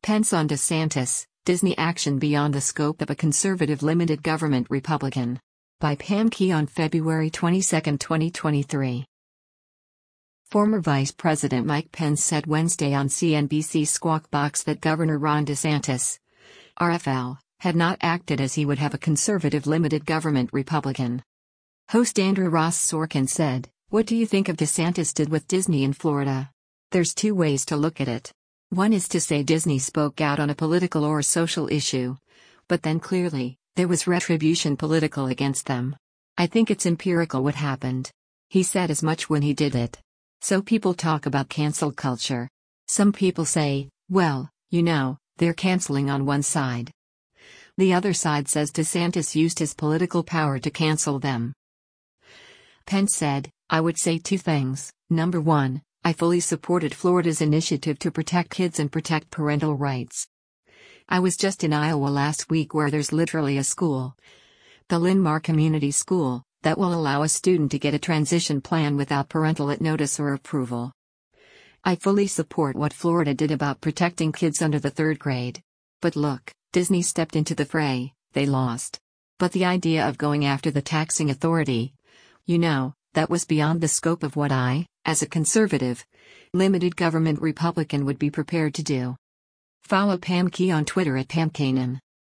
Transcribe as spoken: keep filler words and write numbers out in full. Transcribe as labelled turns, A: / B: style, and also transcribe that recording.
A: Pence on DeSantis, Disney action beyond the scope of a conservative limited government Republican. By Pam Key on February twenty-second, twenty twenty-three. Former Vice President Mike Pence said Wednesday on C N B C Squawk Box that Governor Ron DeSantis, R F L, had not acted as he would have a conservative limited government Republican. Host Andrew Ross Sorkin said, "What do you think of DeSantis did with Disney in Florida? There's two ways to look at it. One is to say Disney spoke out on a political or social issue. But then clearly, there was retribution political against them. I think it's empirical what happened. He said as much when he did it. So people talk about cancel culture. Some people say, well, you know, they're canceling on one side. The other side says DeSantis used his political power to cancel them." Pence said, "I would say two things. Number one, I fully supported Florida's initiative to protect kids and protect parental rights. I was just in Iowa last week where there's literally a school, the Linn-Mar Community School, that will allow a student to get a transition plan without parental notice or approval. I fully support what Florida did about protecting kids under the third grade. But look, Disney stepped into the fray, they lost. But the idea of going after the taxing authority, you know, that was beyond the scope of what I, as a conservative, limited government Republican would be prepared to do." Follow Pam Key on Twitter at Pam Kanan.